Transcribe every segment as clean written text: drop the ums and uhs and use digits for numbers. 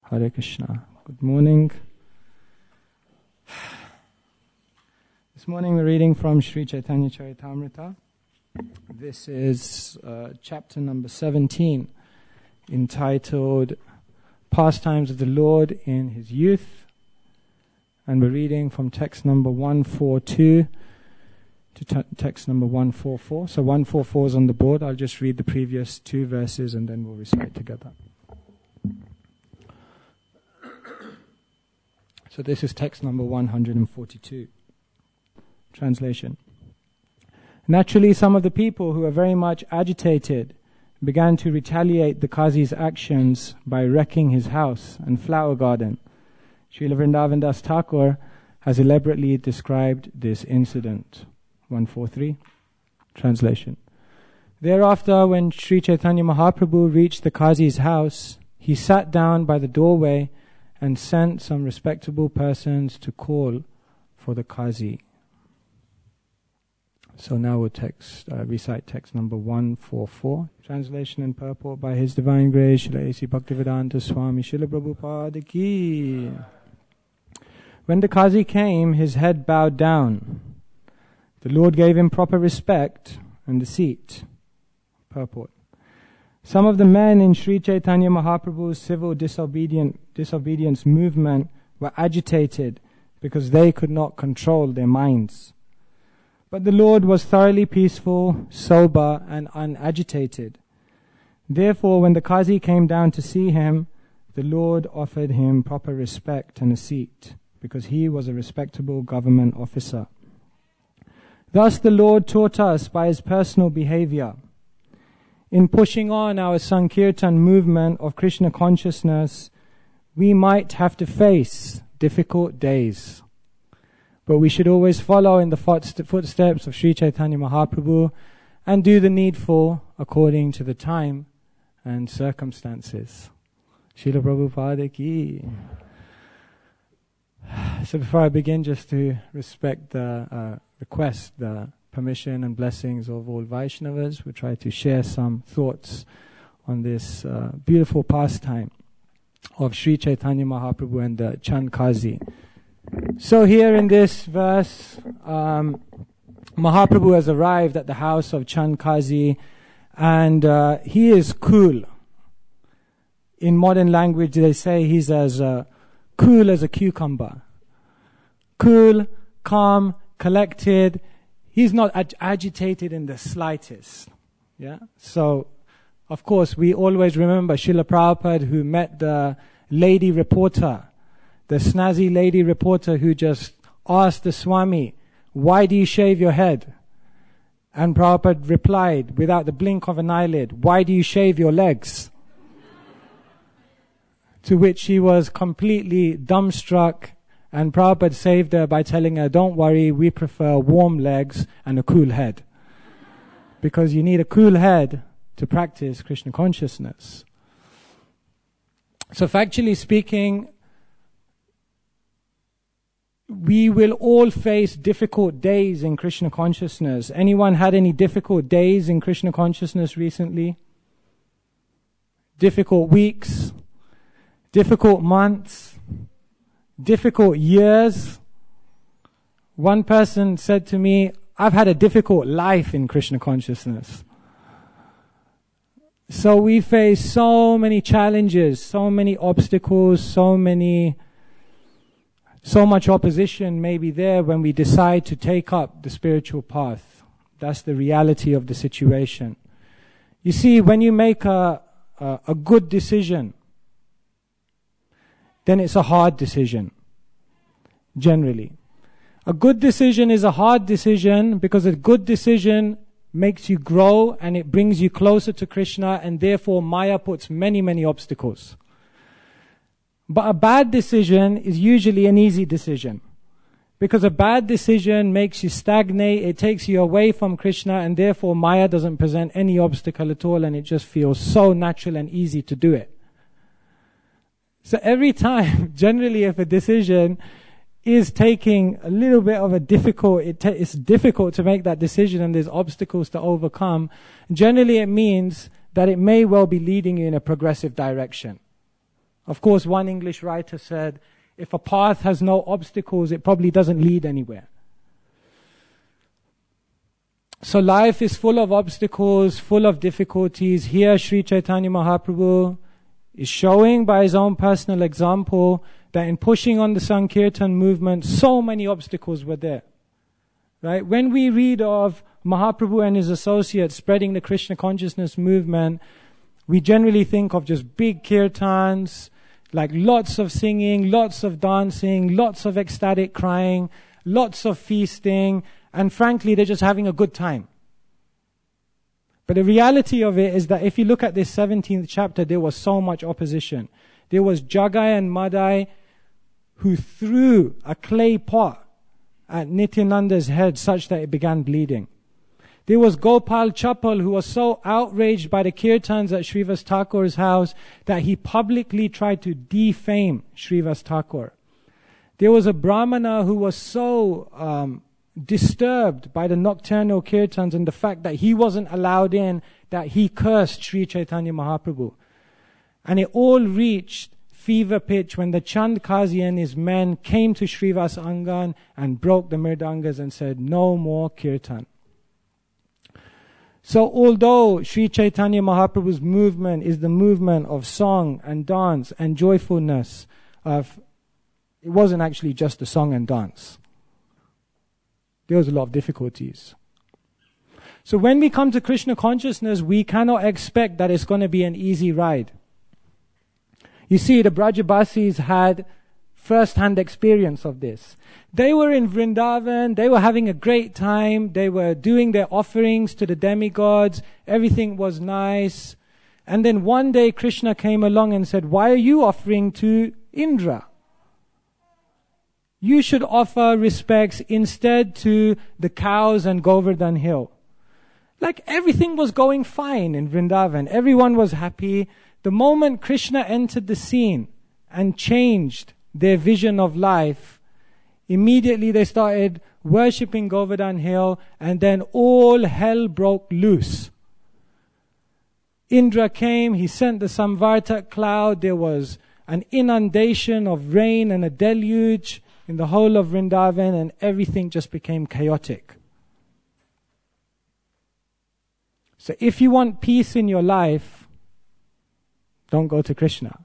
Hare Krishna. Good morning. This morning we're reading from Sri Chaitanya Charitamrita. This is chapter number 17, entitled Pastimes of the Lord in His Youth. And we're reading from text number 142 to text number 144. So 144 is on the board. I'll just read the previous two verses and then we'll recite together. So this is text number 142. Translation. Naturally, some of the people who were very much agitated began to retaliate the Qazi's actions by wrecking his house and flower garden. Srila Vrindavan Das Thakur has elaborately described this incident. 143. Translation. Thereafter, when Sri Chaitanya Mahaprabhu reached the Qazi's house, he sat down by the doorway and sent some respectable persons to call for the Qazi. So now we'll recite text number 144. Translation and purport by His Divine Grace, Srila A.C. Bhaktivedanta Swami Srila Prabhupada Ki. When the Qazi came, his head bowed down. The Lord gave him proper respect and a seat. Purport. Some of the men in Sri Chaitanya Mahaprabhu's civil disobedience movement were agitated because they could not control their minds. But the Lord was thoroughly peaceful, sober, and unagitated. Therefore, when the Qazi came down to see him, the Lord offered him proper respect and a seat, because he was a respectable government officer. Thus the Lord taught us by His personal behavior. In pushing on our Sankirtan movement of Krishna consciousness, we might have to face difficult days. But we should always follow in the footsteps of Sri Chaitanya Mahaprabhu and do the needful according to the time and circumstances. Srila Prabhupada Ki. So before I begin, just to respect the request, the permission and blessings of all Vaishnavas, we'll try to share some thoughts on this beautiful pastime of Sri Chaitanya Mahaprabhu and the Chand Qazi. So here in this verse, Mahaprabhu has arrived at the house of Chand Qazi, and he is cool. In modern language, they say he's as cool as a cucumber. Cool, calm, collected. He's not agitated in the slightest. Yeah. So, of course, we always remember Srila Prabhupada, who met the lady reporter, the snazzy lady reporter who just asked the Swami, "Why do you shave your head?" And Prabhupada replied, without the blink of an eyelid, "Why do you shave your legs?" To which she was completely dumbstruck. And Prabhupada saved her by telling her, "Don't worry, we prefer warm legs and a cool head." Because you need a cool head to practice Krishna consciousness. So factually speaking, we will all face difficult days in Krishna consciousness. Anyone had any difficult days in Krishna consciousness recently? Difficult weeks? Difficult months? Difficult years? One person said to me, "I've had a difficult life in Krishna consciousness." So we face so many challenges, so many obstacles, so much opposition may be there when we decide to take up the spiritual path. That's the reality of the situation. You see, when you make a good decision, then it's a hard decision, generally. A good decision is a hard decision because a good decision makes you grow and it brings you closer to Krishna, and therefore Maya puts many, many obstacles. But a bad decision is usually an easy decision, because a bad decision makes you stagnate, it takes you away from Krishna, and therefore Maya doesn't present any obstacle at all, and it just feels so natural and easy to do it. So every time, generally, if a decision is taking a little bit of a it's difficult to make that decision and there's obstacles to overcome, generally it means that it may well be leading you in a progressive direction. Of course, one English writer said, if a path has no obstacles, it probably doesn't lead anywhere. So life is full of obstacles, full of difficulties. Here Sri Chaitanya Mahaprabhu is showing by his own personal example that in pushing on the Sankirtan movement, so many obstacles were there. Right? When we read of Mahaprabhu and his associates spreading the Krishna consciousness movement, we generally think of just big kirtans, like lots of singing, lots of dancing, lots of ecstatic crying, lots of feasting, and frankly, they're just having a good time. But the reality of it is that if you look at this 17th chapter, there was so much opposition. There was Jagai and Madai who threw a clay pot at Nityananda's head such that it began bleeding. There was Gopal Chapal who was so outraged by the kirtans at Srivas Thakur's house that he publicly tried to defame Srivas Thakur. There was a Brahmana who was so disturbed by the nocturnal kirtans and the fact that he wasn't allowed in, that he cursed Sri Chaitanya Mahaprabhu. And it all reached fever pitch when the Chand Kazi and his men came to Srivas Angan and broke the mridangas and said, no more kirtan. So although Sri Chaitanya Mahaprabhu's movement is the movement of song and dance and joyfulness, it wasn't actually just the song and dance. There was a lot of difficulties. So when we come to Krishna consciousness, we cannot expect that it's going to be an easy ride. You see, the Brajabasis had first-hand experience of this. They were in Vrindavan, they were having a great time, they were doing their offerings to the demigods, everything was nice. And then one day Krishna came along and said, why are you offering to Indra? You should offer respects instead to the cows and Govardhan Hill. Like everything was going fine in Vrindavan. Everyone was happy. The moment Krishna entered the scene and changed their vision of life, immediately they started worshipping Govardhan Hill, and then all hell broke loose. Indra came, he sent the Samvartak cloud, there was an inundation of rain and a deluge in the whole of Vrindavan, and everything just became chaotic. So if you want peace in your life, don't go to Krishna.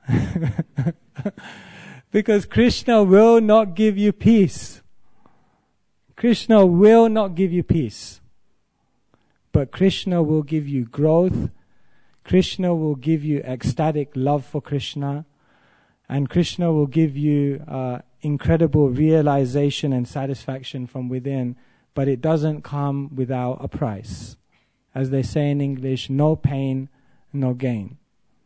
Because Krishna will not give you peace. Krishna will not give you peace. But Krishna will give you growth. Krishna will give you ecstatic love for Krishna. And Krishna will give you incredible realization and satisfaction from within. But it doesn't come without a price. As they say in English, no pain, no gain.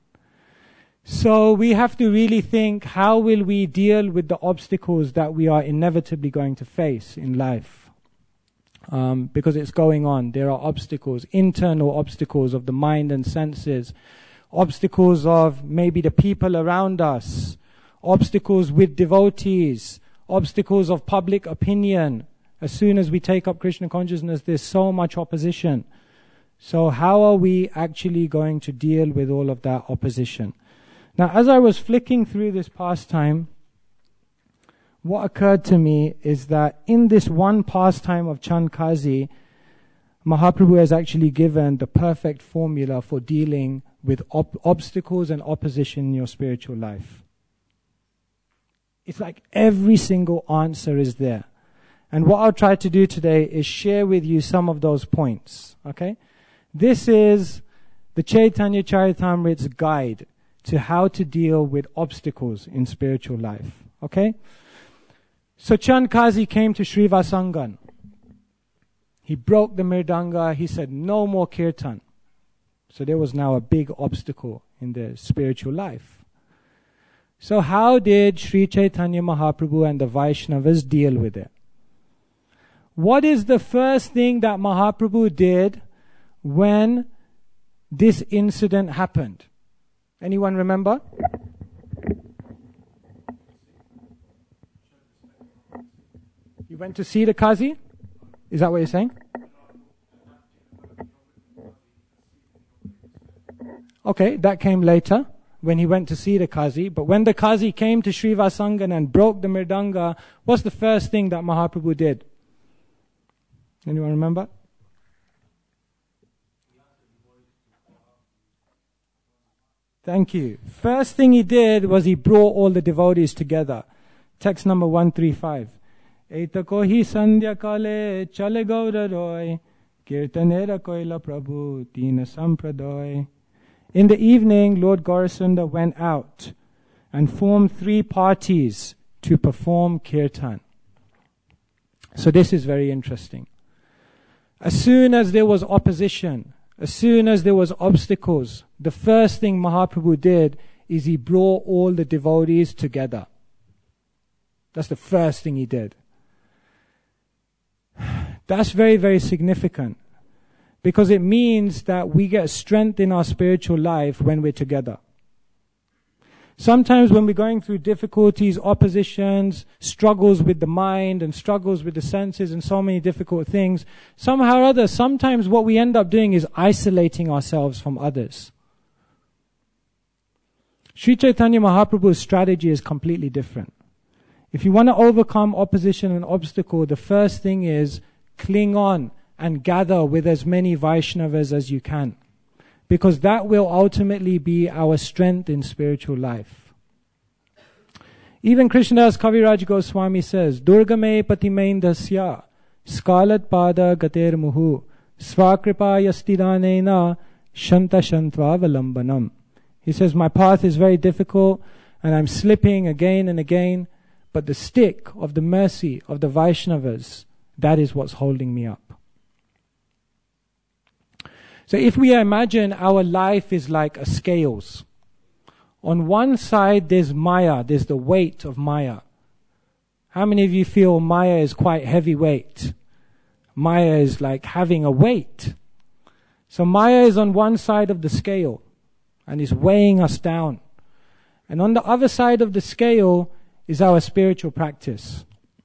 So we have to really think, how will we deal with the obstacles that we are inevitably going to face in life? Because it's going on. There are obstacles, internal obstacles of the mind and senses, obstacles of maybe the people around us, obstacles with devotees, obstacles of public opinion. As soon as we take up Krishna consciousness, there's so much opposition. So how are we actually going to deal with all of that opposition? Now, as I was flicking through this pastime, what occurred to me is that in this one pastime of Chand Kazi, Mahaprabhu has actually given the perfect formula for dealing with obstacles and opposition in your spiritual life. It's like every single answer is there. And what I'll try to do today is share with you some of those points. Okay? This is the Chaitanya Charitamrita's guide to how to deal with obstacles in spiritual life. Okay? So Chand Kazi came to Srivasangan. He broke the mridanga. He said, no more kirtan. So there was now a big obstacle in their spiritual life. So how did Sri Chaitanya Mahaprabhu and the Vaishnavas deal with it? What is the first thing that Mahaprabhu did when this incident happened? Anyone remember? You went to see the Qazi? Is that what you're saying? Okay, that came later. when he went to see the Qazi. But when the Qazi came to Srivasangan and broke the Mridanga, what's the first thing that Mahaprabhu did? Anyone remember? Thank you. First thing he did was he brought all the devotees together. Text number 135. Eitakohi sandhya kale chale gaura roy kirtanera koila prabhu tina sampradoy. In the evening, Lord Gaurasunda went out and formed 3 parties to perform kirtan. So this is very interesting. As soon as there was opposition, as soon as there was obstacles, the first thing Mahaprabhu did is he brought all the devotees together. That's the first thing he did. That's very, very significant, because it means that we get strength in our spiritual life when we're together. Sometimes when we're going through difficulties, oppositions, struggles with the mind and struggles with the senses and so many difficult things, somehow or other, sometimes what we end up doing is isolating ourselves from others. Sri Chaitanya Mahaprabhu's strategy is completely different. If you want to overcome opposition and obstacle, the first thing is cling on and gather with as many Vaishnavas as you can, because that will ultimately be our strength in spiritual life. Even Krishnadas Kaviraj Goswami says, Durgame patimaindasya skalat pada gater muhu svakripa yastidanena shanta shantva valambanam. He says, my path is very difficult and I'm slipping again and again, but the stick of the mercy of the Vaishnavas, that is what's holding me up. So if we imagine our life is like a scales, on one side there's Maya, there's the weight of Maya. How many of you feel Maya is quite heavyweight? Maya is like having a weight. So Maya is on one side of the scale and is weighing us down. And on the other side of the scale is our spiritual practice.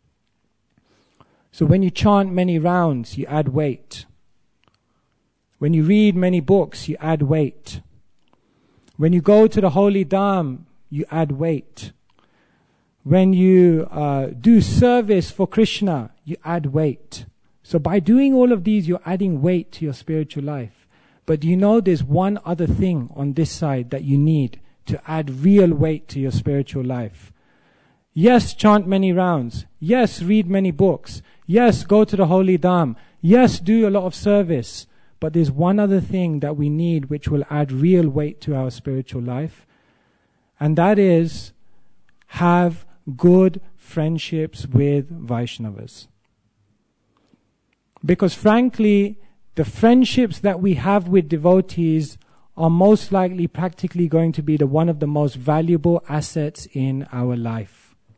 So when you chant many rounds, you add weight. When you read many books, you add weight. When you go to the holy dham, you add weight. When you do service for Krishna, you add weight. So by doing all of these, you're adding weight to your spiritual life. But do you know there's one other thing on this side that you need to add real weight to your spiritual life? Yes, chant many rounds. Yes, read many books. Yes, go to the holy dham. Yes, do a lot of service. But there's one other thing that we need which will add real weight to our spiritual life. And that is have good friendships with Vaishnavas. Because frankly, the friendships that we have with devotees are most likely practically going to be one of the most valuable assets in our life.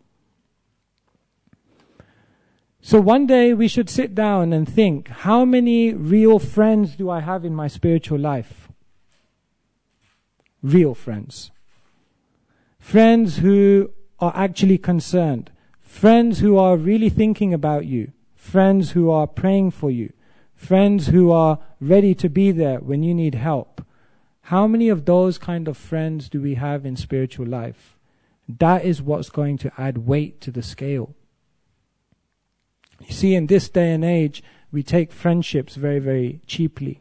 So one day we should sit down and think, how many real friends do I have in my spiritual life? Real friends. Friends who are actually concerned. Friends who are really thinking about you. Friends who are praying for you. Friends who are ready to be there when you need help. How many of those kind of friends do we have in spiritual life? That is what's going to add weight to the scale. You see, in this day and age, we take friendships very, very cheaply.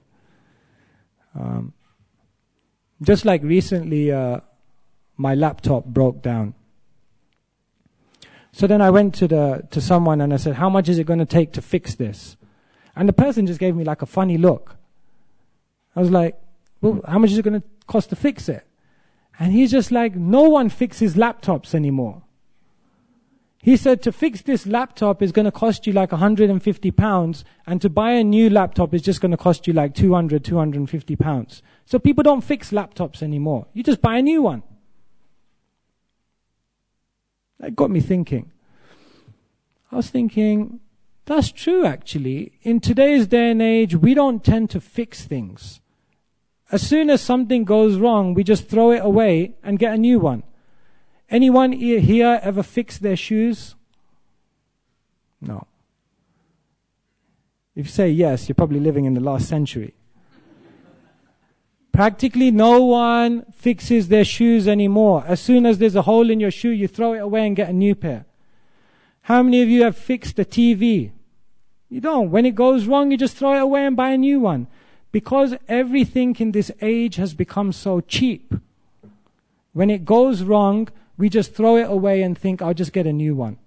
Just like recently, my laptop broke down. So then I went to someone and I said, how much is it going to take to fix this? And the person just gave me like a funny look. I was like, well, how much is it going to cost to fix it? And he's just like, no one fixes laptops anymore. He said to fix this laptop is going to cost you like £150, and to buy a new laptop is just going to cost you like £250. So people don't fix laptops anymore. You just buy a new one. That got me thinking. I was thinking, that's true actually. In today's day and age, we don't tend to fix things. As soon as something goes wrong, we just throw it away and get a new one. Anyone here ever fixed their shoes? No. If you say yes, you're probably living in the last century. Practically no one fixes their shoes anymore. As soon as there's a hole in your shoe, you throw it away and get a new pair. How many of you have fixed a TV? You don't. When it goes wrong, you just throw it away and buy a new one. Because everything in this age has become so cheap. When it goes wrong, we just throw it away and think, I'll just get a new one.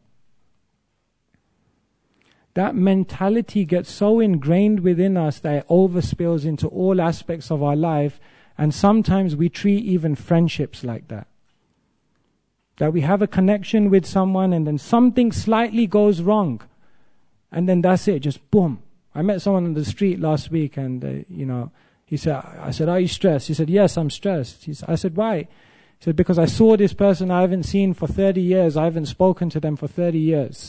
That mentality gets so ingrained within us that it overspills into all aspects of our life, and sometimes we treat even friendships like that. That we have a connection with someone and then something slightly goes wrong, and then that's it, just boom. I met someone on the street last week, and I said, are you stressed? He said, yes, I'm stressed. I said, why? He said, because I saw this person I haven't seen for 30 years. I haven't spoken to them for 30 years.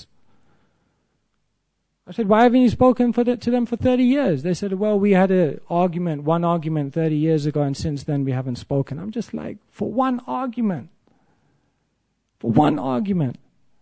I said, why haven't you spoken to them for 30 years? They said, well, we had one argument 30 years ago, and since then we haven't spoken. I'm just like, for one argument. For one argument.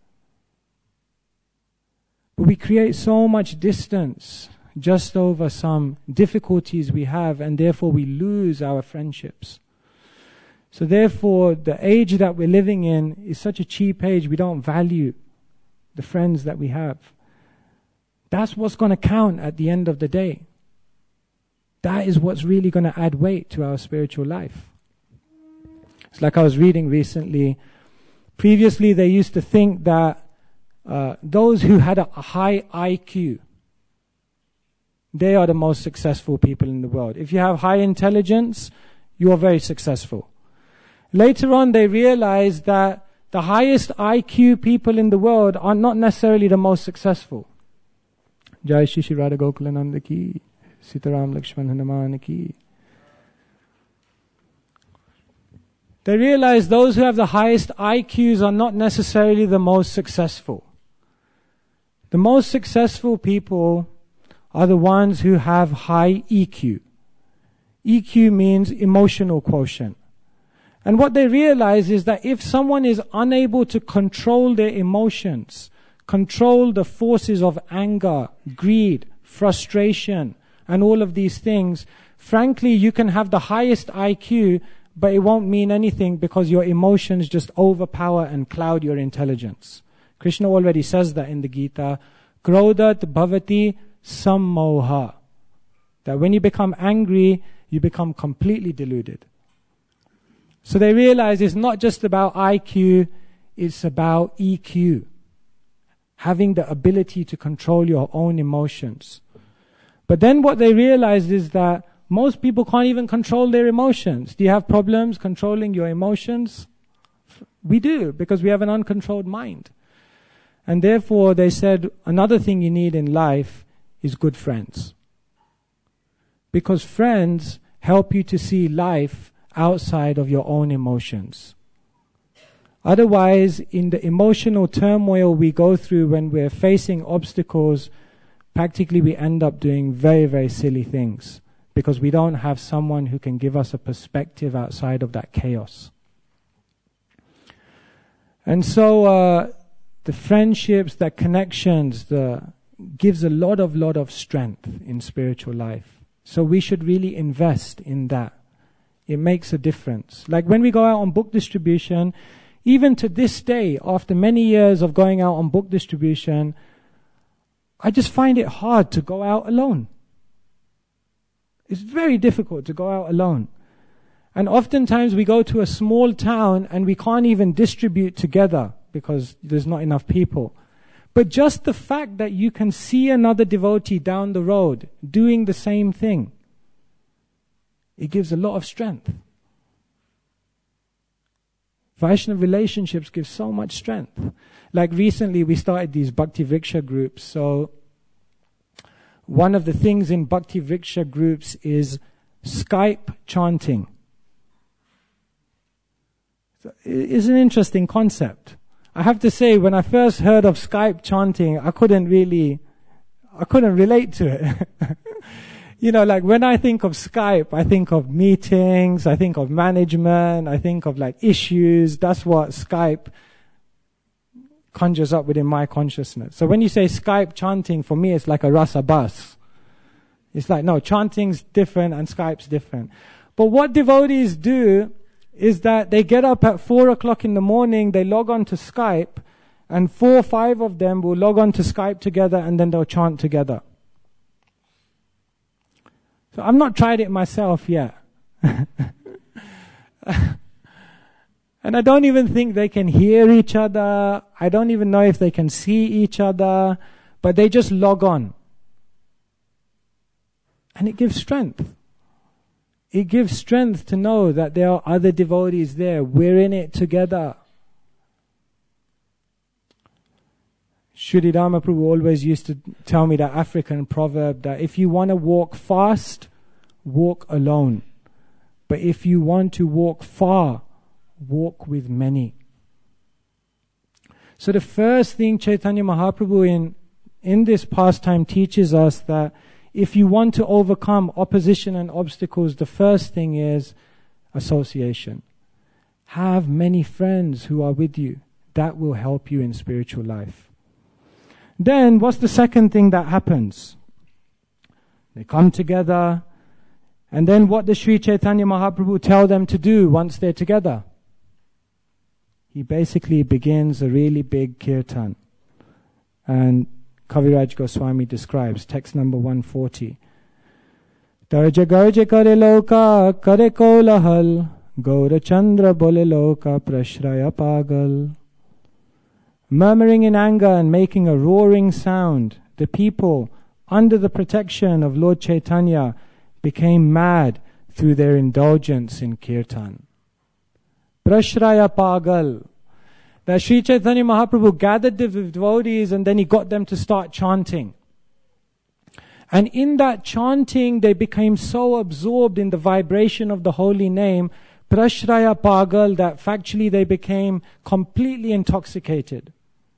But we create so much distance just over some difficulties we have, and therefore we lose our friendships. So therefore, the age that we're living in is such a cheap age, we don't value the friends that we have. That's what's going to count at the end of the day. That is what's really going to add weight to our spiritual life. It's like I was reading recently. Previously, they used to think that those who had a high IQ, they are the most successful people in the world. If you have high intelligence, you are very successful. Later on, they realized that the highest IQ people in the world are not necessarily the most successful. Jai Shri Shri Radha Gokulananda ki, Sitaram Lakshman Hanuman ki. They realize those who have the highest IQs are not necessarily the most successful. The most successful people are the ones who have high EQ. EQ means emotional quotient. And what they realize is that if someone is unable to control their emotions, control the forces of anger, greed, frustration, and all of these things, frankly, you can have the highest IQ, but it won't mean anything because your emotions just overpower and cloud your intelligence. Krishna already says that in the Gita, Krodhat bhavati sammoha. That when you become angry, you become completely deluded. So they realize it's not just about IQ, it's about EQ. Having the ability to control your own emotions. But then what they realized is that most people can't even control their emotions. Do you have problems controlling your emotions? We do, because we have an uncontrolled mind. And therefore they said another thing you need in life is good friends. Because friends help you to see life outside of your own emotions. Otherwise, in the emotional turmoil we go through when we're facing obstacles, practically we end up doing very, very silly things because we don't have someone who can give us a perspective outside of that chaos. And so the friendships, the connections, gives a lot of strength in spiritual life. So we should really invest in that. It makes a difference. Like when we go out on book distribution, even to this day, after many years of going out on book distribution, I just find it hard to go out alone. It's very difficult to go out alone. And oftentimes we go to a small town and we can't even distribute together because there's not enough people. But just the fact that you can see another devotee down the road doing the same thing, it gives a lot of strength. Vaishnava relationships give so much strength. Like recently we started these Bhakti Vriksha groups. So one of the things in Bhakti Vriksha groups is Skype chanting. So it's an interesting concept. I have to say, when I first heard of Skype chanting, I couldn't relate to it. You know, like when I think of Skype, I think of meetings, I think of management, I think of like issues. That's what Skype conjures up within my consciousness. So when you say Skype chanting, for me, it's like a rasa bus. It's like, no, chanting's different and Skype's different. But what devotees do is that they get up at 4 o'clock in the morning, they log on to Skype, and 4 or 5 of them will log on to Skype together, and then they'll chant together. So I've not tried it myself yet. And I don't even think they can hear each other. I don't even know if they can see each other. But they just log on. And it gives strength. It gives strength to know that there are other devotees there. We're in it together. Sri Dharma Prabhu always used to tell me that African proverb that if you want to walk fast, walk alone. But if you want to walk far, walk with many. So the first thing Chaitanya Mahaprabhu in this pastime teaches us that if you want to overcome opposition and obstacles, the first thing is association. Have many friends who are with you. That will help you in spiritual life. Then, what's the second thing that happens? They come together, and then what does Sri Chaitanya Mahaprabhu tell them to do once they're together? He basically begins a really big kirtan. And Kaviraj Goswami describes, text number 140. Tarja garja kare loka kare kolahal, Gaura Chandra bole loka prashraya pagal. Murmuring in anger and making a roaring sound, the people, under the protection of Lord Chaitanya, became mad through their indulgence in kirtan. Prashraya pagal. That Sri Chaitanya Mahaprabhu gathered the devotees and then he got them to start chanting. And in that chanting, they became so absorbed in the vibration of the holy name, Prashraya pagal, that factually they became completely intoxicated.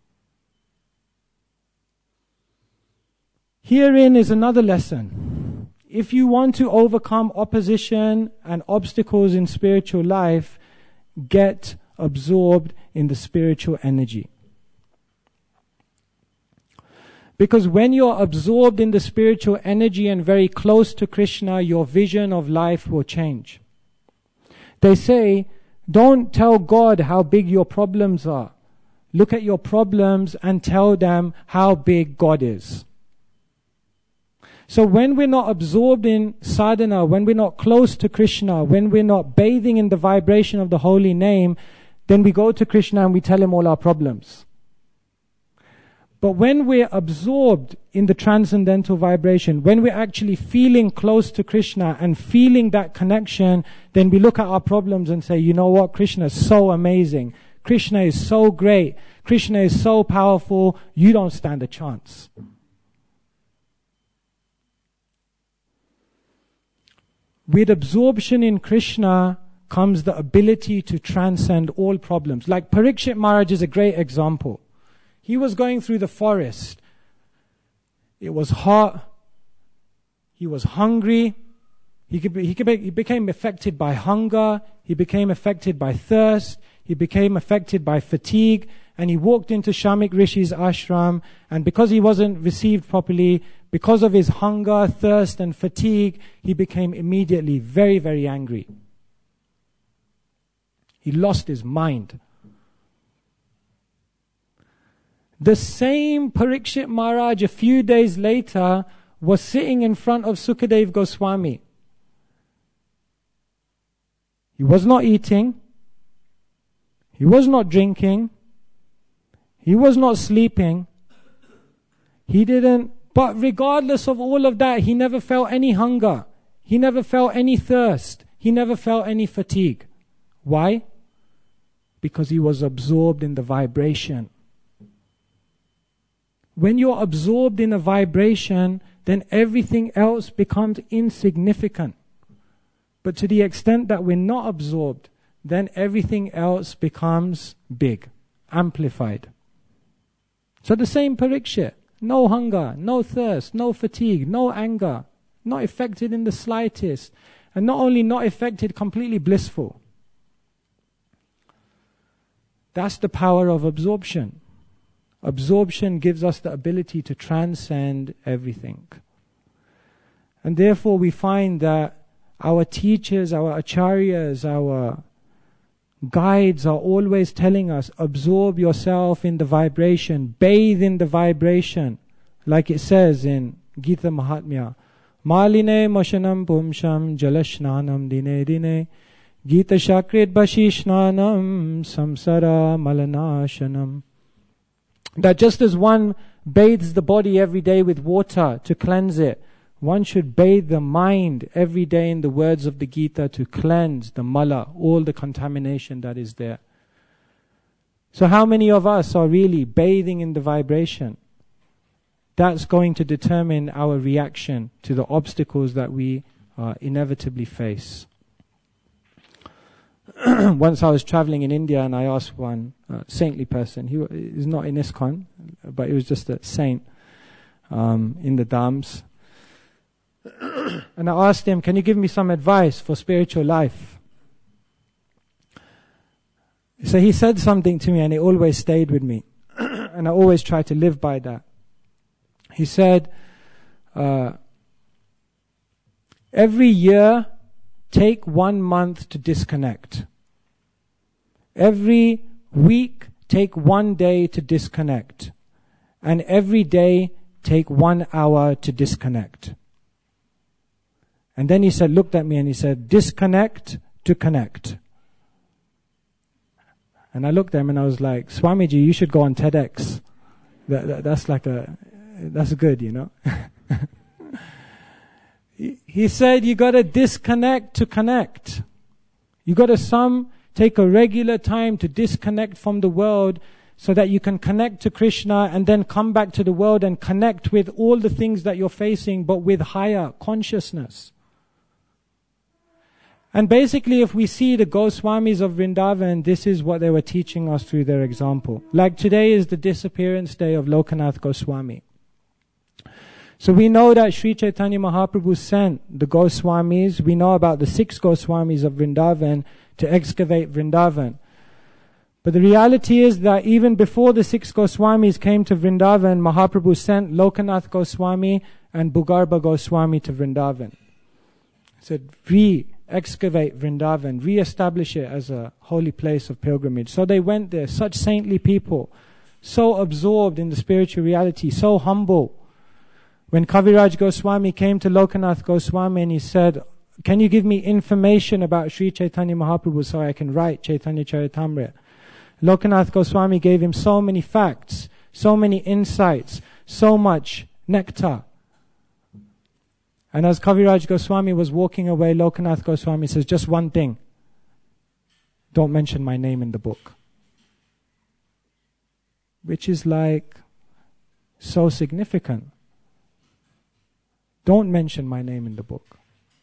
Herein is another lesson. If you want to overcome opposition and obstacles in spiritual life, get absorbed in the spiritual energy. Because when you're absorbed in the spiritual energy and very close to Krishna, your vision of life will change. They say, don't tell God how big your problems are. Look at your problems and tell them how big God is. So when we're not absorbed in sadhana, when we're not close to Krishna, when we're not bathing in the vibration of the holy name, then we go to Krishna and we tell him all our problems. But when we're absorbed in the transcendental vibration, when we're actually feeling close to Krishna and feeling that connection, then we look at our problems and say, you know what, Krishna is so amazing. Krishna is so great. Krishna is so powerful. You don't stand a chance. With absorption in Krishna comes the ability to transcend all problems. Like Parikshit Maharaj is a great example. He was going through the forest. It was hot. He was hungry. He became affected by hunger. He became affected by thirst. He became affected by fatigue. And he walked into Shamik Rishi's ashram. And because he wasn't received properly, because of his hunger, thirst, and fatigue, he became immediately very, very angry. He lost his mind. The same Parikshit Maharaj a few days later was sitting in front of Sukadev Goswami. He was not eating. He was not drinking. He was not sleeping. But regardless of all of that, he never felt any hunger. He never felt any thirst. He never felt any fatigue. Why? Because he was absorbed in the vibration. When you're absorbed in a vibration, then everything else becomes insignificant. But to the extent that we're not absorbed, then everything else becomes big, amplified. So the same Parikshit. No hunger, no thirst, no fatigue, no anger, not affected in the slightest. And not only not affected, completely blissful. That's the power of absorption. Absorption gives us the ability to transcend everything. And therefore we find that our teachers, our acharyas, our guides are always telling us, absorb yourself in the vibration, bathe in the vibration. Like it says in Gita Mahatmya, Maline Moshanam Pumsham Jalashnanam Dine Dine Gita Shakrit Bashishnaanam Samsara Malanashanam. That just as one bathes the body every day with water to cleanse it, one should bathe the mind every day in the words of the Gita to cleanse the mala, all the contamination that is there. So how many of us are really bathing in the vibration? That's going to determine our reaction to the obstacles that we inevitably face. Once I was traveling in India and I asked one saintly person, he is not in ISKCON, but he was just a saint in the Dhams. And I asked him, can you give me some advice for spiritual life? So he said something to me and it always stayed with me. And I always try to live by that. He said, every year, take 1 month to disconnect. Every week, take 1 day to disconnect. And every day, take 1 hour to disconnect. And then he said, looked at me and he said, disconnect to connect. And I looked at him and I was like, Swamiji, you should go on TEDx. That's good, you know. He said, you got to disconnect to connect. You got to take a regular time to disconnect from the world so that you can connect to Krishna and then come back to the world and connect with all the things that you're facing, but with higher consciousness. And basically, if we see the Goswamis of Vrindavan, this is what they were teaching us through their example. Like today is the disappearance day of Lokanath Goswami. So we know that Sri Chaitanya Mahaprabhu sent the Goswamis. We know about the 6 Goswamis of Vrindavan to excavate Vrindavan. But the reality is that even before the 6 Goswamis came to Vrindavan, Mahaprabhu sent Lokanath Goswami and Bhugarbha Goswami to Vrindavan. He said, re-excavate Vrindavan, re-establish it as a holy place of pilgrimage. So they went there, such saintly people, so absorbed in the spiritual reality, so humble. When Kaviraj Goswami came to Lokanath Goswami and he said, can you give me information about Sri Chaitanya Mahaprabhu so I can write Chaitanya Charitamrita? Lokanath Goswami gave him so many facts, so many insights, so much nectar. And as Kaviraj Goswami was walking away, Lokanath Goswami says, just one thing. Don't mention my name in the book. Which is like so significant. Don't mention my name in the book.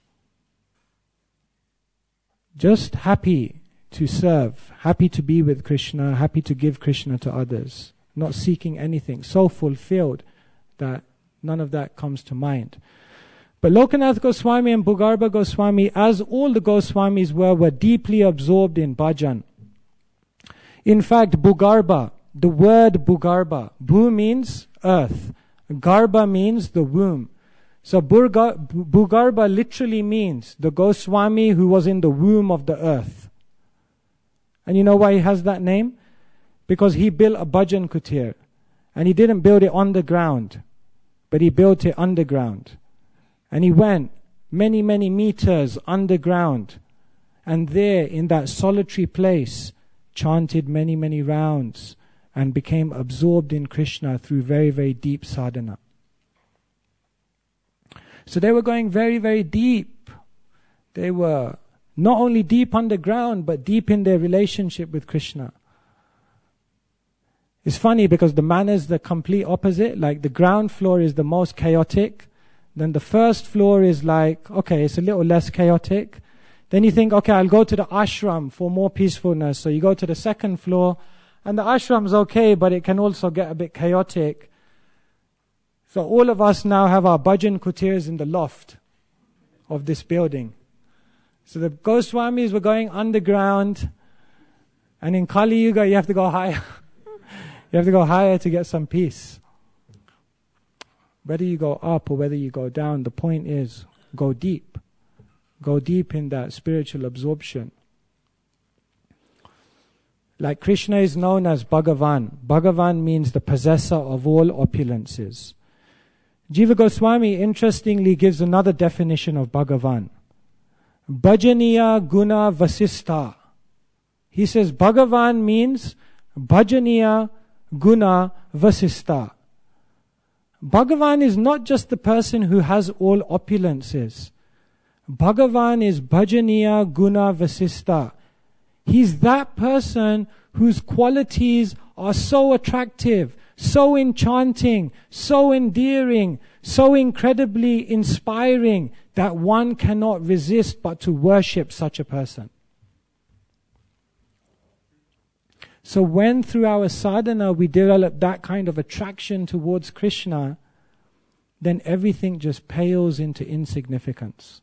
Just happy to serve, happy to be with Krishna, happy to give Krishna to others, not seeking anything, so fulfilled that none of that comes to mind. But Lokanath Goswami and Bhugarbha Goswami, as all the Goswamis were deeply absorbed in bhajan. In fact, Bhugarbha, the word Bhugarbha, Bhu means earth, Garbha means the womb. So Bhugarbha literally means the Goswami who was in the womb of the earth. And you know why he has that name? Because he built a bhajan kutir. And he didn't build it on the ground, but he built it underground. And he went many, many meters underground. And there, in that solitary place, chanted many, many rounds and became absorbed in Krishna through very, very deep sadhana. So they were going very, very deep. They were not only deep underground, but deep in their relationship with Krishna. It's funny because the manna is the complete opposite. Like the ground floor is the most chaotic. Then the first floor is like, okay, it's a little less chaotic. Then you think, okay, I'll go to the ashram for more peacefulness. So you go to the second floor, and the ashram's okay, but it can also get a bit chaotic. So all of us now have our bhajan kutirs in the loft of this building. So the Goswamis were going underground, and in Kali Yuga you have to go higher. You have to go higher to get some peace. Whether you go up or whether you go down, the point is, go deep. go deep in that spiritual absorption. Like Krishna is known as Bhagavan. Bhagavan means the possessor of all opulences. Jiva Goswami interestingly gives another definition of Bhagavan. Bhajaniya Guna Vasistha. He says Bhagavan means Bhajaniya Guna Vasistha. Bhagavan is not just the person who has all opulences. Bhagavan is Bhajaniya Guna Vasistha. He's that person whose qualities are so attractive, so enchanting, so endearing, so incredibly inspiring that one cannot resist but to worship such a person. So when through our sadhana we develop that kind of attraction towards Krishna, then everything just pales into insignificance.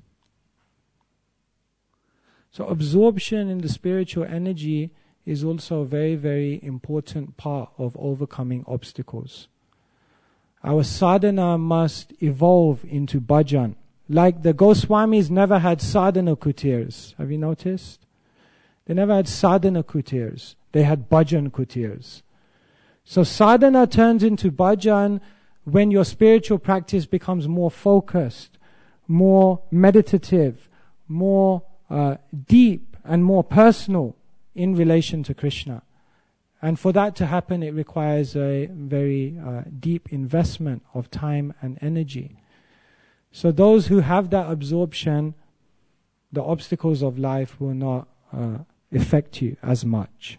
So absorption in the spiritual energy is also a very, very important part of overcoming obstacles. Our sadhana must evolve into bhajan. Like the Goswamis never had sadhana kutirs. Have you noticed? They never had sadhana kutirs. They had bhajan kutirs. So sadhana turns into bhajan when your spiritual practice becomes more focused, more meditative, more deep and more personal in relation to Krishna. And for that to happen, it requires a very deep investment of time and energy. So those who have that absorption, the obstacles of life will not affect you as much.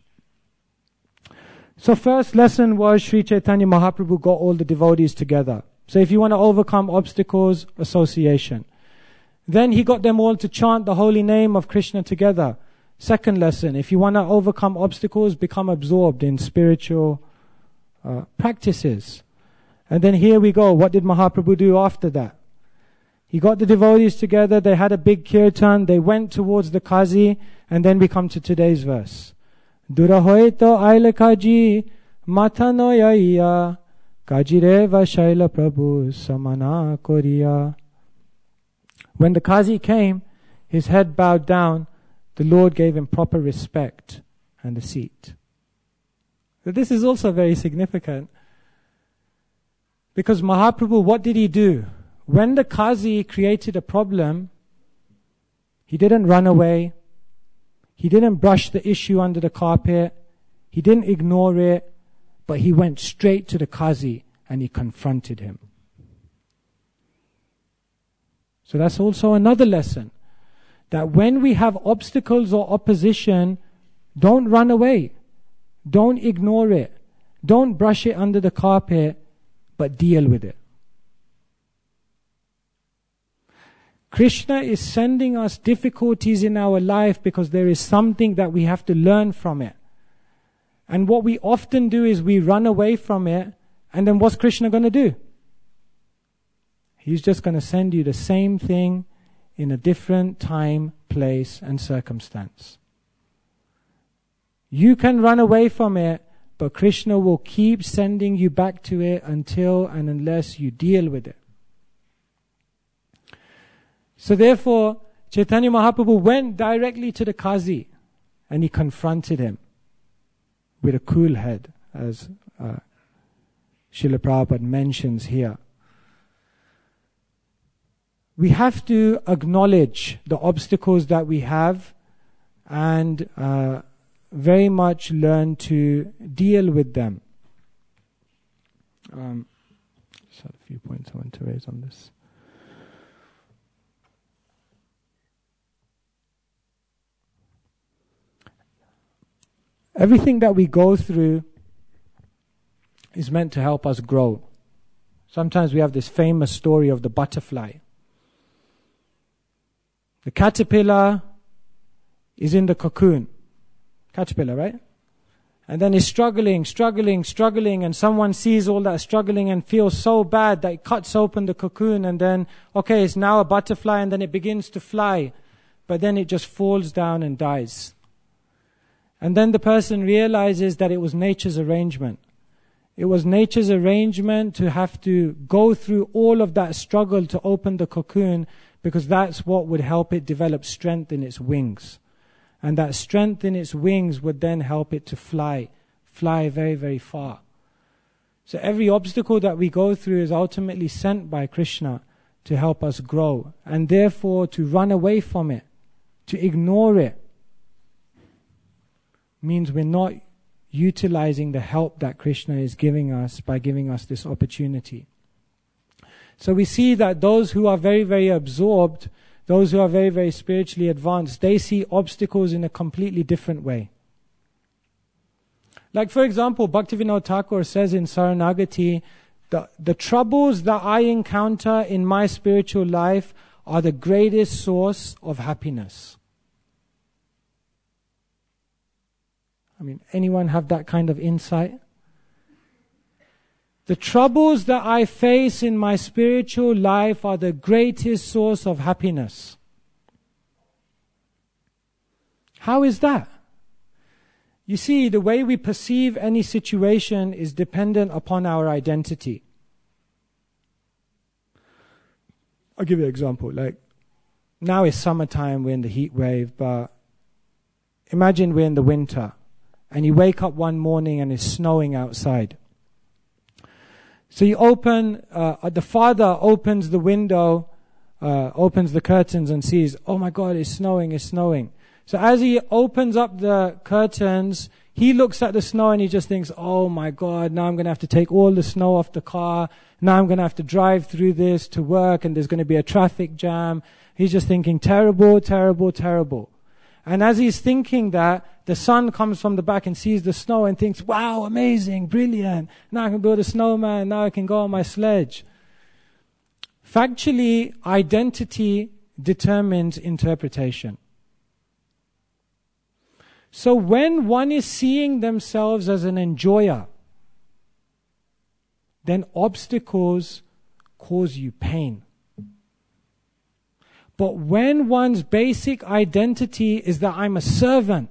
So first lesson was Sri Chaitanya Mahaprabhu got all the devotees together. So if you want to overcome obstacles, association. Then he got them all to chant the holy name of Krishna together. Second lesson, if you want to overcome obstacles, become absorbed in spiritual practices. And then here we go. What did Mahaprabhu do after that? He got the devotees together, they had a big kirtan, they went towards the Kazi, and then we come to today's verse. Durahoito aile kaji, matanoyaiya, kajireva shaila prabhu samana koriya. When the Qazi came, his head bowed down, the Lord gave him proper respect and a seat. But this is also very significant. Because Mahaprabhu, what did he do? When the Qazi created a problem, he didn't run away. He didn't brush the issue under the carpet. He didn't ignore it. But he went straight to the Qazi and he confronted him. So that's also another lesson. That when we have obstacles or opposition, don't run away. Don't ignore it. Don't brush it under the carpet, but deal with it. Krishna is sending us difficulties in our life because there is something that we have to learn from it. And what we often do is we run away from it, and then what's Krishna going to do? He's just going to send you the same thing in a different time, place, and circumstance. You can run away from it, but Krishna will keep sending you back to it until and unless you deal with it. So therefore, Chaitanya Mahaprabhu went directly to the Qazi and he confronted him with a cool head, as Srila Prabhupada mentions here. We have to acknowledge the obstacles that we have and very much learn to deal with them. Just had a few points I want to raise on this. Everything that we go through is meant to help us grow. Sometimes we have this famous story of the butterfly. The caterpillar is in the cocoon. Caterpillar, right? And then is struggling, and someone sees all that struggling and feels so bad that it cuts open the cocoon, and then, okay, it's now a butterfly, and then it begins to fly. But then it just falls down and dies. And then the person realizes that it was nature's arrangement. It was nature's arrangement to have to go through all of that struggle to open the cocoon, because that's what would help it develop strength in its wings. And that strength in its wings would then help it to fly very, very far. So every obstacle that we go through is ultimately sent by Krishna to help us grow, and therefore to run away from it, to ignore it, means we're not utilizing the help that Krishna is giving us by giving us this opportunity. So we see that those who are very, very absorbed, those who are very, very spiritually advanced, they see obstacles in a completely different way. Like, for example, Bhaktivinoda Thakur says in Saranagati, the troubles that I encounter in my spiritual life are the greatest source of happiness. I mean, anyone have that kind of insight? The troubles that I face in my spiritual life are the greatest source of happiness. How is that? You see, the way we perceive any situation is dependent upon our identity. I'll give you an example. Like, now it's summertime, we're in the heat wave, but imagine we're in the winter, and you wake up one morning and it's snowing outside. So you the father opens the window, opens the curtains and sees, oh my God, it's snowing. So as he opens up the curtains, he looks at the snow and he just thinks, oh my God, now I'm going to have to take all the snow off the car. Now I'm going to have to drive through this to work, and there's going to be a traffic jam. He's just thinking, terrible, terrible, terrible. And as he's thinking that, the son comes from the back and sees the snow and thinks, wow, amazing, brilliant. Now I can build a snowman. Now I can go on my sledge. Factually, identity determines interpretation. So when one is seeing themselves as an enjoyer, then obstacles cause you pain. But when one's basic identity is that I'm a servant,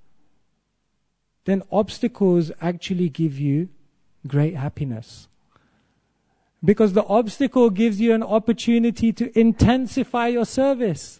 then obstacles actually give you great happiness. Because the obstacle gives you an opportunity to intensify your service.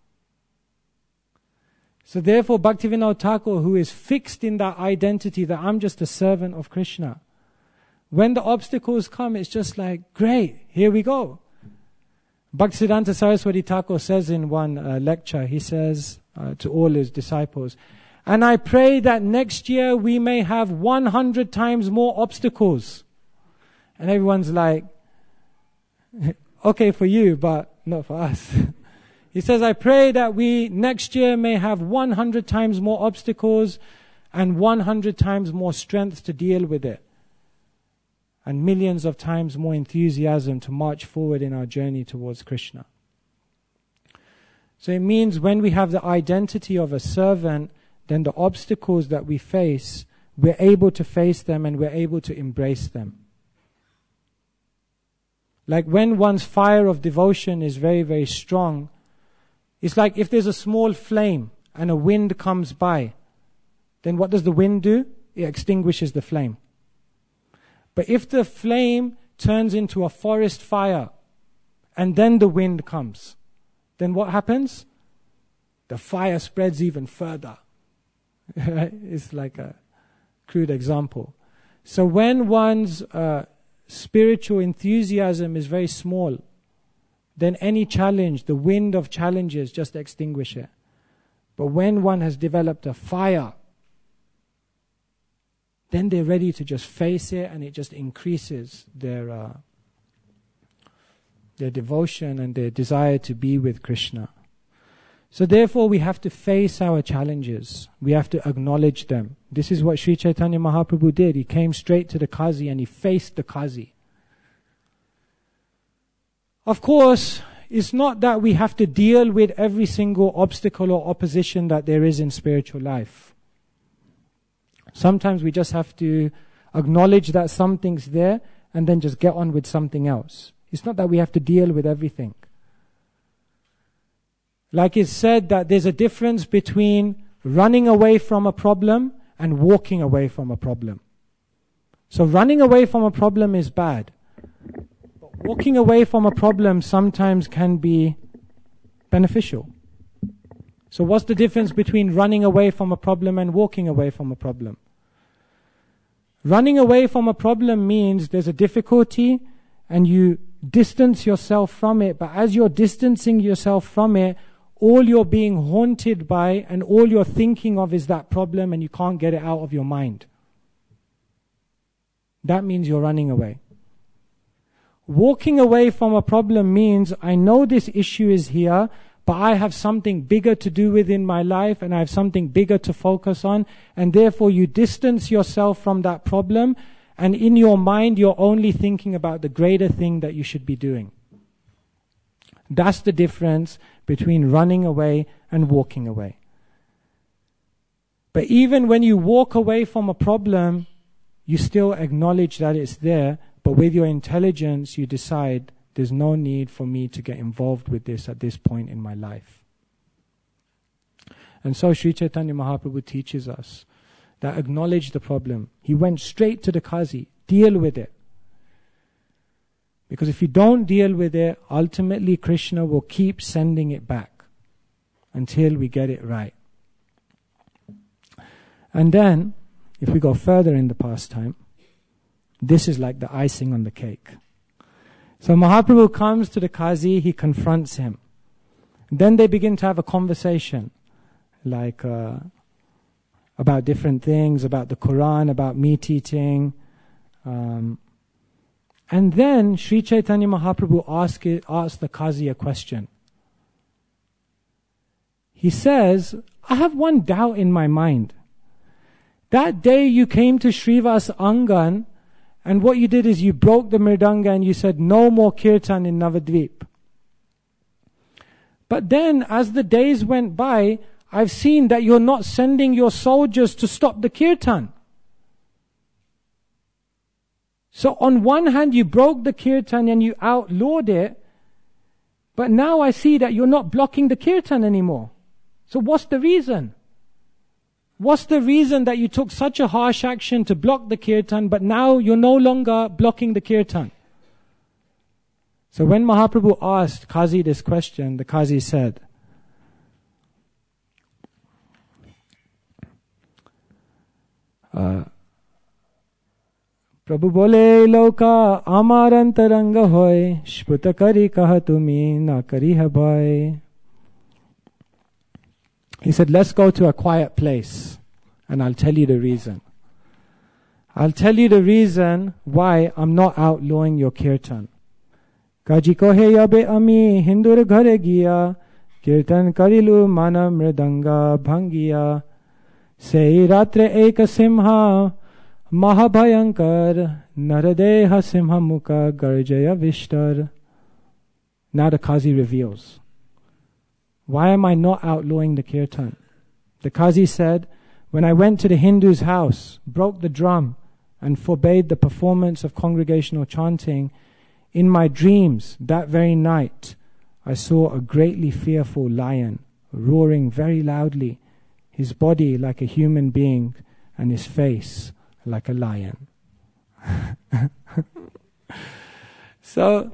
So therefore, Bhaktivinoda Thakur, who is fixed in that identity that I'm just a servant of Krishna, when the obstacles come, it's just like, great, here we go. Bhaktisiddhanta Saraswati Thakur says in one lecture, he says to all his disciples, and I pray that next year we may have 100 times more obstacles. And everyone's like, okay for you, but not for us. He says, I pray that we next year may have 100 times more obstacles and 100 times more strength to deal with it. And millions of times more enthusiasm to march forward in our journey towards Krishna. So it means when we have the identity of a servant, then the obstacles that we face, we're able to face them and we're able to embrace them. Like when one's fire of devotion is very, very strong, it's like if there's a small flame and a wind comes by, then what does the wind do? It extinguishes the flame. But if the flame turns into a forest fire and then the wind comes, then what happens? The fire spreads even further. It's like a crude example. So when one's spiritual enthusiasm is very small, then any challenge, the wind of challenges just extinguish it. But when one has developed a fire, then they're ready to just face it, and it just increases their devotion and their desire to be with Krishna. So therefore we have to face our challenges. We have to acknowledge them. This is what Sri Chaitanya Mahaprabhu did. He came straight to the Qazi and he faced the Qazi. Of course, it's not that we have to deal with every single obstacle or opposition that there is in spiritual life. Sometimes we just have to acknowledge that something's there and then just get on with something else. It's not that we have to deal with everything. Like it's said that there's a difference between running away from a problem and walking away from a problem. So running away from a problem is bad. But walking away from a problem sometimes can be beneficial. So what's the difference between running away from a problem and walking away from a problem? Running away from a problem means there's a difficulty and you distance yourself from it, but as you're distancing yourself from it, all you're being haunted by and all you're thinking of is that problem and you can't get it out of your mind. That means you're running away. Walking away from a problem means I know this issue is here, but I have something bigger to do with in my life and I have something bigger to focus on, and therefore you distance yourself from that problem, and in your mind you're only thinking about the greater thing that you should be doing. That's the difference between running away and walking away. But even when you walk away from a problem, you still acknowledge that it's there, but with your intelligence you decide there's no need for me to get involved with this at this point in my life. And so Sri Chaitanya Mahaprabhu teaches us that acknowledge the problem. He went straight to the Qazi, deal with it. Because if you don't deal with it, ultimately Krishna will keep sending it back until we get it right. And then, if we go further in the pastime, this is like the icing on the cake. So Mahaprabhu comes to the Qazi, he confronts him. Then they begin to have a conversation, like about different things, about the Quran, about meat eating. And then Sri Chaitanya Mahaprabhu asked the Qazi a question. He says, I have one doubt in my mind. That day you came to Srivas Angan, and what you did is you broke the Mridanga and you said, no more Kirtan in Navadvip. But then, as the days went by, I've seen that you're not sending your soldiers to stop the Kirtan. So on one hand, you broke the Kirtan and you outlawed it, but now I see that you're not blocking the Kirtan anymore. So what's the reason? What's the reason that you took such a harsh action to block the Kirtan, but now you're no longer blocking the Kirtan? So when Mahaprabhu asked Qazi this question, the Qazi said, Prabhu bole loka amar antaranga hoy, shputa kari kaha tumi na kari hai bhai. He said, let's go to a quiet place and I'll tell you the reason. I'll tell you the reason why I'm not outlawing your kirtan. Kaji kohe yabe ami hindur ghare giya, kirtan karilu mana mridanga bhangiya, sei ratre eka simha mahabhayankar naradeha simha mukha garjaya vishtar. Now the Qazi reveals, why am I not outlawing the kirtan? The Qazi said, when I went to the Hindu's house, broke the drum, and forbade the performance of congregational chanting, in my dreams that very night, I saw a greatly fearful lion roaring very loudly, his body like a human being, and his face like a lion. So,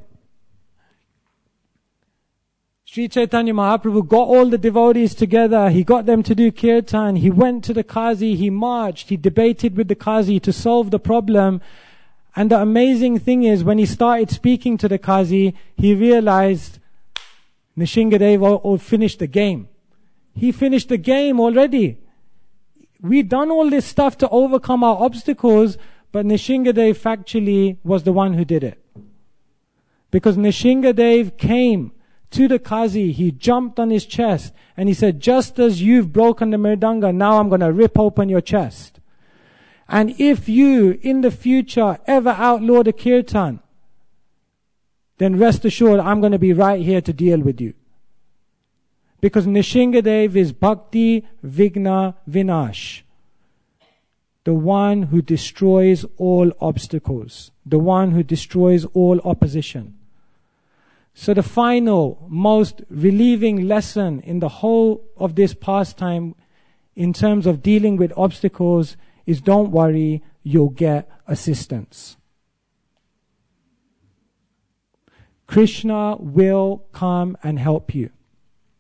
Sri Chaitanya Mahaprabhu got all the devotees together, he got them to do kirtan, he went to the Qazi, he marched, he debated with the Qazi to solve the problem. And the amazing thing is, when he started speaking to the Qazi, he realized Nishingadev finished the game. He finished the game already. We'd done all this stuff to overcome our obstacles, but Nishingadev factually was the one who did it. Because Nishingadev came to the Qazi, he jumped on his chest and he said, just as you've broken the Mridanga, now I'm going to rip open your chest. And if you in the future ever outlaw the kirtan, then rest assured I'm going to be right here to deal with you. Because Nishingadev is Bhakti Vigna Vinash, the one who destroys all obstacles, the one who destroys all opposition. So the final, most relieving lesson in the whole of this pastime in terms of dealing with obstacles is, don't worry, you'll get assistance. Krishna will come and help you.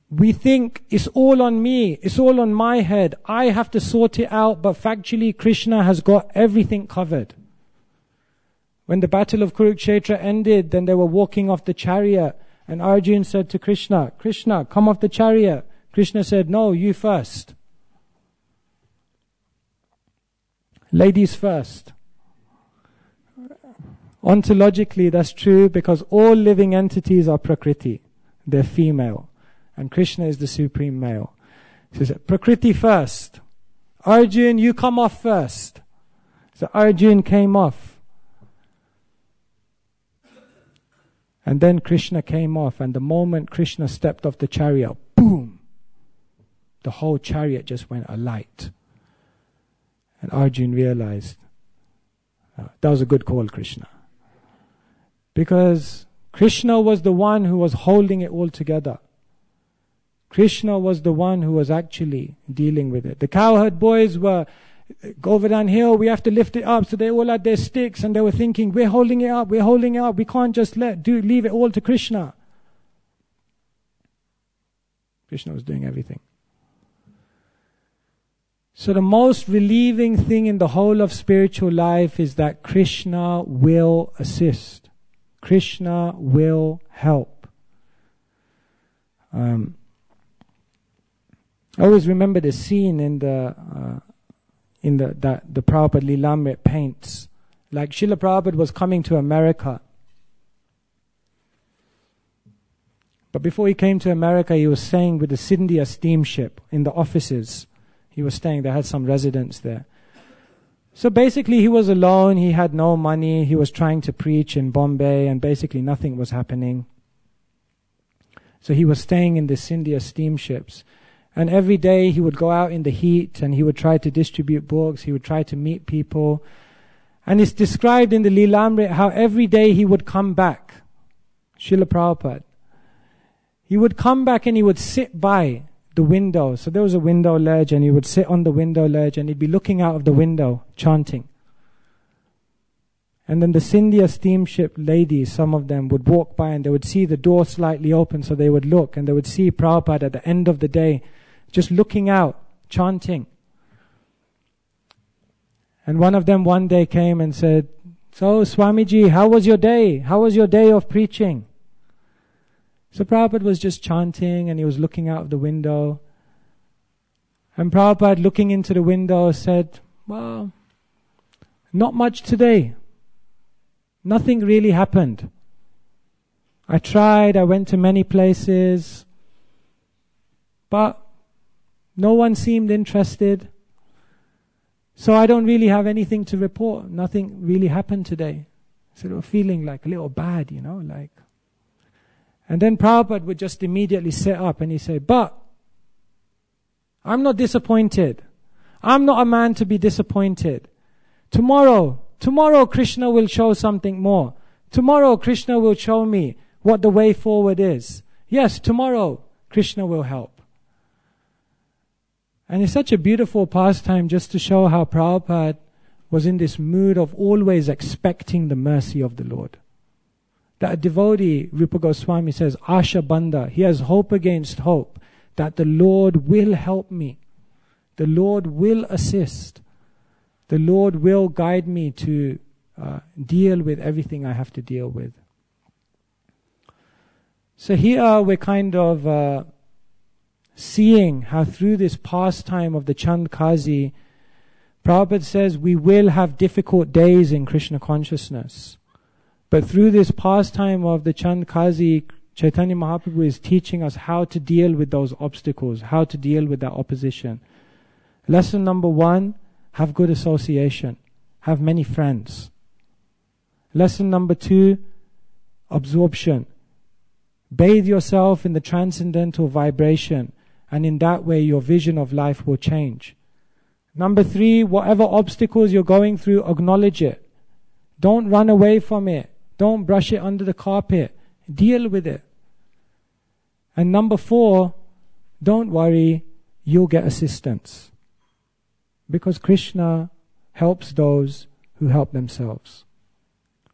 We think it's all on me, it's all on my head, I have to sort it out, but factually Krishna has got everything covered. When the battle of Kurukshetra ended, then they were walking off the chariot, and Arjuna said to Krishna, Krishna, come off the chariot. Krishna said, no, you first. Ladies first. Ontologically, that's true because all living entities are Prakriti. They're female. And Krishna is the supreme male. So he said, Prakriti first. Arjuna, you come off first. So Arjuna came off. And then Krishna came off. And the moment Krishna stepped off the chariot, boom! The whole chariot just went alight. And Arjuna realized, that was a good call, Krishna. Because Krishna was the one who was holding it all together. Krishna was the one who was actually dealing with it. The cowherd boys were, Govardhan Hill, we have to lift it up. So they all had their sticks and they were thinking, we're holding it up, we can't just leave it all to Krishna. Krishna was doing everything. So the most relieving thing in the whole of spiritual life is that Krishna will assist. Krishna will help. I always remember the scene in the Prabhupada Lilamrit paints. Like Srila Prabhupada was coming to America. But before he came to America, he was staying with the Scindia steamship in the offices. He was staying, they had some residents there. So basically he was alone, he had no money, he was trying to preach in Bombay and basically nothing was happening. So he was staying in the Scindia steamships. And every day he would go out in the heat and he would try to distribute books, he would try to meet people. And it's described in the Lilamrit how every day he would come back, Srila Prabhupada. He would come back and he would sit by the window. So there was a window ledge and he would sit on the window ledge and he'd be looking out of the window, chanting. And then the Scindia steamship ladies, some of them would walk by and they would see the door slightly open, so they would look and they would see Prabhupada at the end of the day just looking out, chanting. And one of them one day came and said, so Swamiji, how was your day? How was your day of preaching? So Prabhupada was just chanting and he was looking out of the window. And Prabhupada, looking into the window, said, well, not much today. Nothing really happened. I tried, I went to many places, but no one seemed interested. So I don't really have anything to report. Nothing really happened today. So they were feeling like a little bad, like. And then Prabhupada would just immediately sit up and he'd say, but I'm not disappointed. I'm not a man to be disappointed. Tomorrow Krishna will show something more. Tomorrow Krishna will show me what the way forward is. Yes, tomorrow Krishna will help. And it's such a beautiful pastime just to show how Prabhupada was in this mood of always expecting the mercy of the Lord. That a devotee, Rupa Goswami says, Asha Bandha, he has hope against hope, that the Lord will help me. The Lord will assist. The Lord will guide me to deal with everything I have to deal with. So here we're kind of seeing how through this pastime of the Chand Kazi, Prabhupada says we will have difficult days in Krishna consciousness. But through this pastime of the Chand Kazi, Chaitanya Mahaprabhu is teaching us how to deal with those obstacles, how to deal with that opposition. Lesson number 1, have good association. Have many friends. Lesson number 2, absorption. Bathe yourself in the transcendental vibration, and in that way your vision of life will change. Number 3, whatever obstacles you're going through, acknowledge it. Don't run away from it. Don't brush it under the carpet. Deal with it. And number 4, don't worry, you'll get assistance. Because Krishna helps those who help themselves.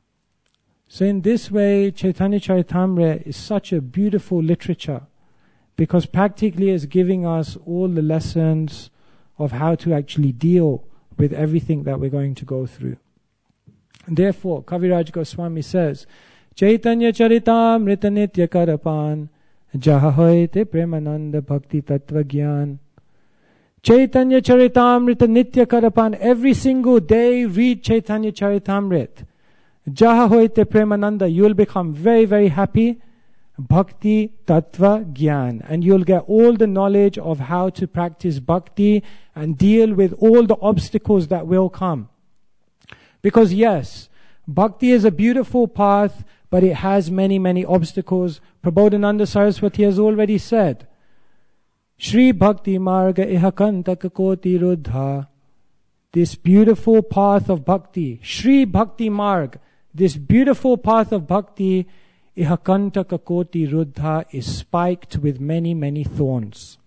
So in this way, Chaitanya Charitamrita is such a beautiful literature because practically it's giving us all the lessons of how to actually deal with everything that we're going to go through. And therefore, Kaviraj Goswami says, Chaitanya Charitamrita Nitya Karapan Jaha Hoite Premananda Bhakti Tattva Gyan. Chaitanya Charitamrita Nitya Karapan, every single day read Chaitanya Charitamrita. Jaha Hoite Premananda, you'll become very, very happy. Bhakti Tattva Gyan, and you'll get all the knowledge of how to practice bhakti and deal with all the obstacles that will come. Because yes, bhakti is a beautiful path, but it has many, many obstacles. Prabodhananda Saraswati has already said, Shri Bhakti Marga Ihakantaka Koti Ruddha. This beautiful path of bhakti, Shri Bhakti Marg, this beautiful path of bhakti, Ihakantaka Koti Ruddha, is spiked with many, many thorns.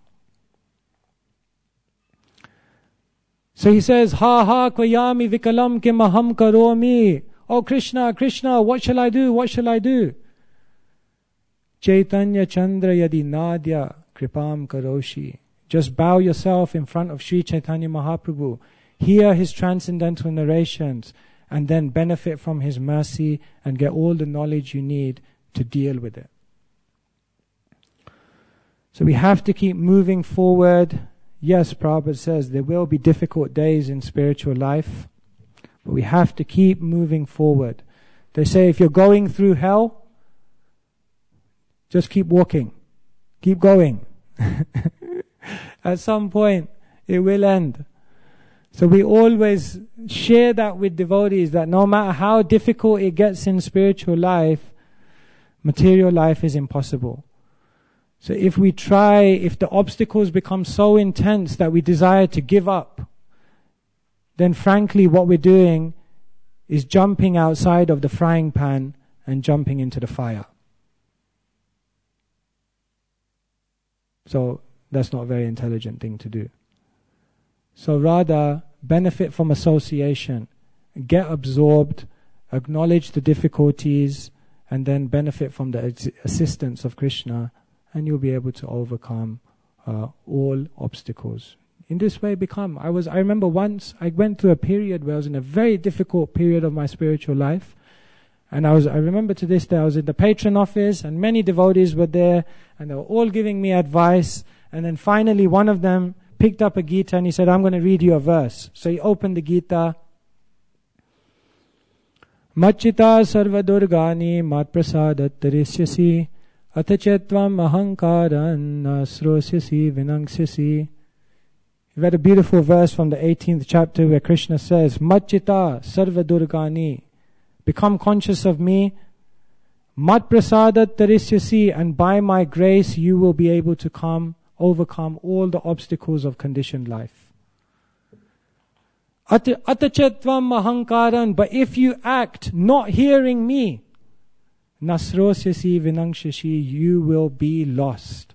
So he says, Ha ha kvayami vikalam ke maham karomi. Oh Krishna, Krishna, what shall I do? What shall I do? Chaitanya Chandra yadi nadya kripam karoshi. Just bow yourself in front of Sri Chaitanya Mahaprabhu. Hear his transcendental narrations and then benefit from his mercy and get all the knowledge you need to deal with it. So we have to keep moving forward. Yes, Prabhupada says there will be difficult days in spiritual life, but we have to keep moving forward. They say if you're going through hell, just keep walking. Keep going. At some point, it will end. So we always share that with devotees, that no matter how difficult it gets in spiritual life, material life is impossible. So if the obstacles become so intense that we desire to give up, then frankly what we're doing is jumping outside of the frying pan and jumping into the fire. So that's not a very intelligent thing to do. So rather, benefit from association, get absorbed, acknowledge the difficulties, and then benefit from the assistance of Krishna, and you'll be able to overcome all obstacles. In this way, I remember once I went through a period where I was in a very difficult period of my spiritual life, and I remember to this day I was in the patron office, and many devotees were there, and they were all giving me advice. And then finally, one of them picked up a Gita and he said, "I'm going to read you a verse." So he opened the Gita. Machita sarva durgani mat prasadat tarisyasi atachetvam ahankaran nasrosyasi vinangsyasi. He read a beautiful verse from the 18th chapter where Krishna says, Machita sarva durgani, become conscious of me, mat prasadat tarisyasi, and by my grace you will be able to overcome all the obstacles of conditioned life. Atachetvam ahankaran, but if you act not hearing me, nasrosyasi vinangsyasi, you will be lost.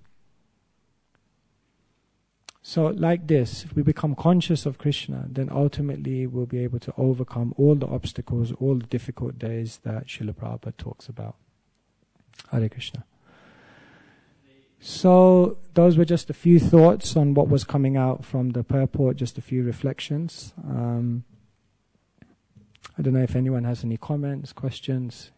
So like this, if we become conscious of Krishna, then ultimately we'll be able to overcome all the obstacles, all the difficult days that Srila Prabhupada talks about. Hare Krishna. So those were just a few thoughts on what was coming out from the purport, just a few reflections. I don't know if anyone has any comments, questions.